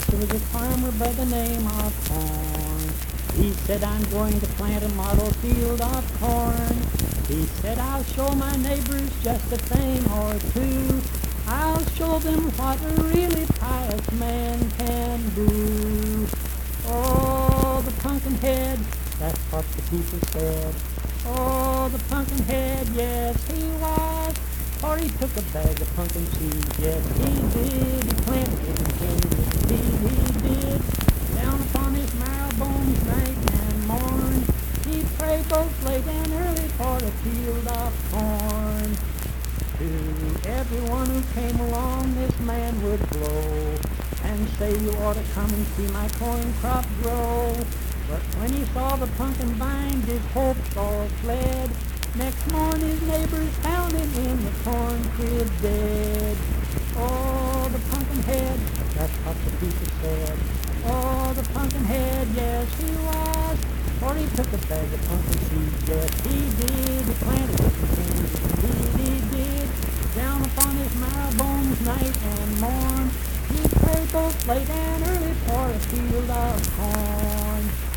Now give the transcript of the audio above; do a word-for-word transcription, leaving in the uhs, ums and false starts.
There was a farmer by the name of Corn. He said, I'm going to plant a model field of corn. He said, I'll show my neighbors just a thing or two. I'll show them what a really pious man can do. Oh, the pumpkin head, that's what the people said. Oh, the pumpkin head, yes, he was. For he took a bag of pumpkin seeds, yes, he did. He planted it and tended it, indeed he did. Down upon his marrow bones night and morn, he prayed both late and early for a field of corn. To everyone who came along, this man would blow and say, you ought to come and see my corn crop grow. But when he saw the pumpkin vine, his hopes all fled. Next morning his neighbors found him in the corn crib dead. Oh, the pumpkin head, that's what the people said. Oh, the pumpkin head, yes he was. For he took a bag of pumpkin seeds, yes he did. He planted it and tended it, indeed he did. Down upon his marrow bones night and morn, he prayed both late and early for a field of corn.